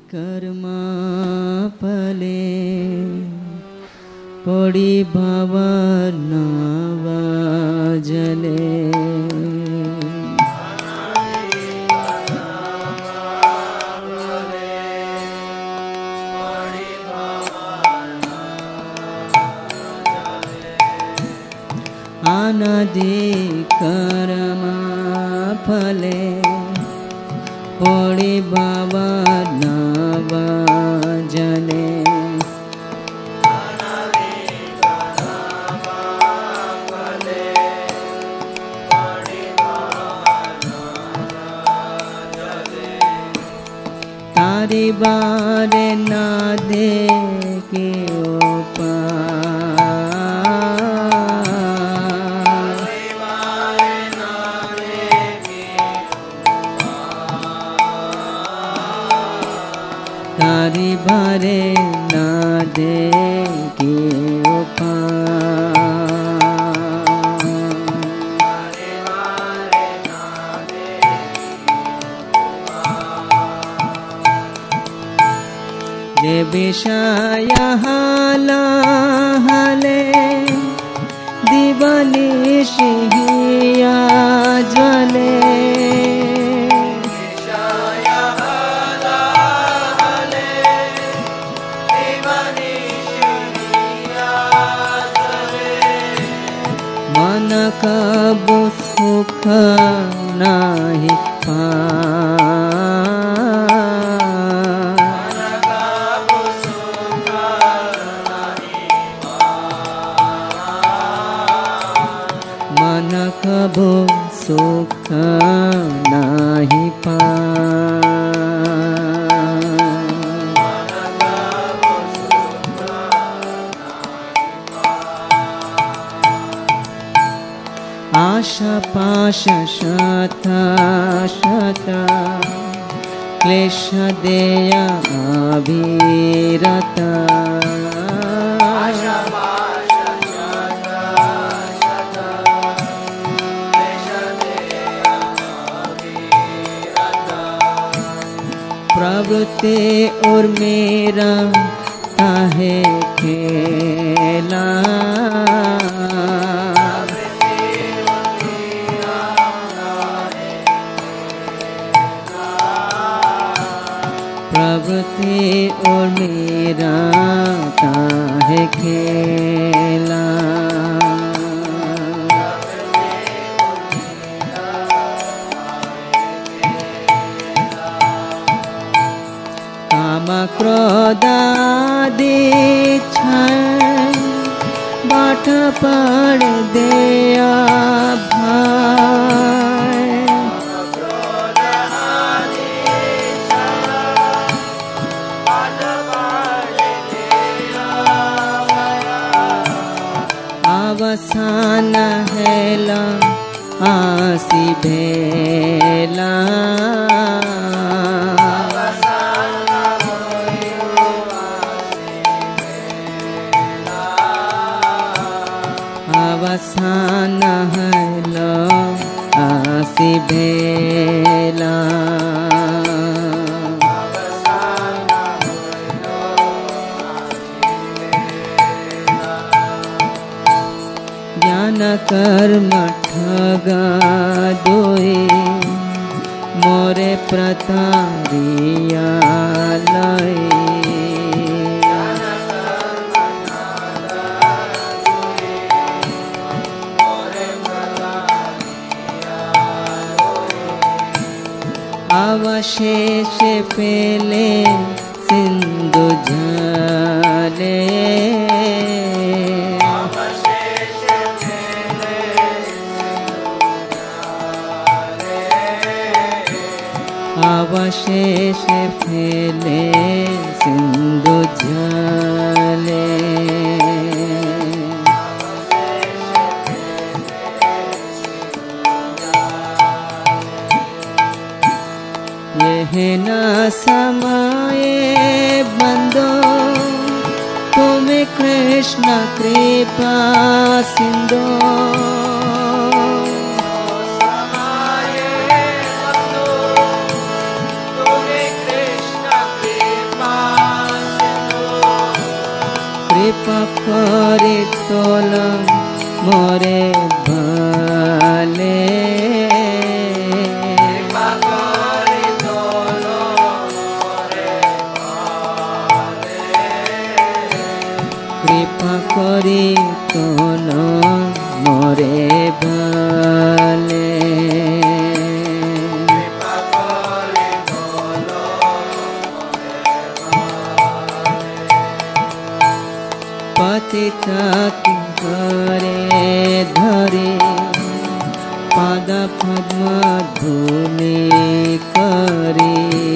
कर्म फले पड़ी भवनव जले अनादि कर्म फले पड़ी भवनव जले तारी बारे ना देखे तारी बारे ना देखे विषय हाला हले दिवाली शिहिया ज्वले विषय हाला हले दिवाली शिहिया ज्वले मन कब सुख नाही पा कबो सुख नाही पा आशा पाश शत शत क्लेश देया अविरत प्रवृत्ति और मेरा काहे खेला प्रवृत्ति और मेरा काहे खेला क्रोधादि बाट पड़ दिया भाई अवसान हेला आसी भेला अवसान हेला आसी भेला ज्ञान कर्म ठगा दोए मोरे प्रतारिया लय अवशेष फैले सिंधु झले अवशेष फैले सिंधु झले यह न समय बंदो तुम्हें कृष्ण कृपा सिंधु समय बंदो तुम्हें कृष्ण कृपा कृपा करे तोल मोरे भाले कृपा करे तोल मोरे भाले पतिता करे धरे पाद पद्म धूलि करे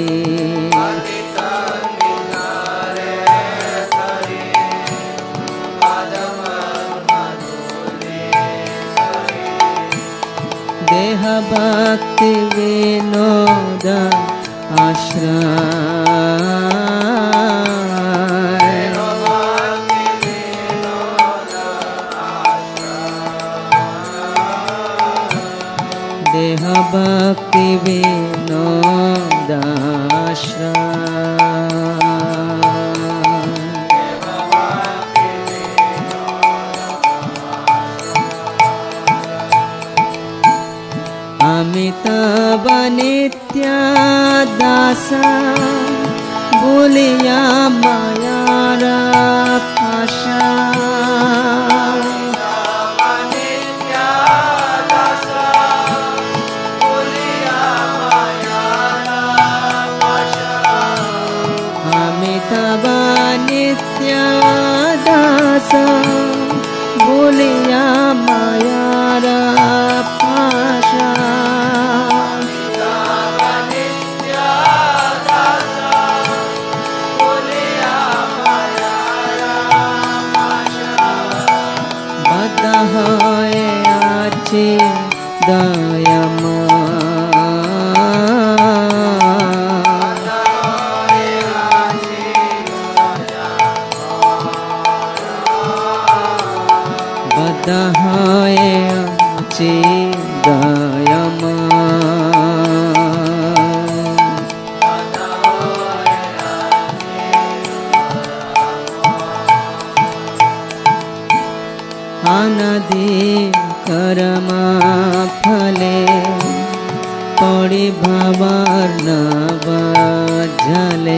देह भक्ति विनोद आश्रय देह भक्ति विनोद आश्रय अमिताभ नित्य दास भूलिया मायार पाशा अमिताभ नित्य दास भूलिया मायार पाशा बद्ध होए आछि दयामय बद्ध होए आछि दयामय अनादि कर्म फले पड़ी भवर नव झले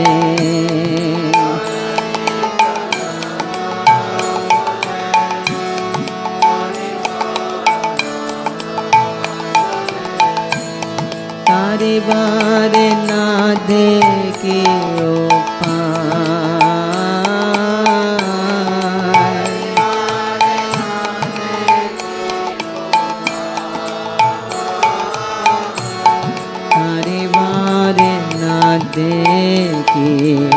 तारी बारे ना देखी देखी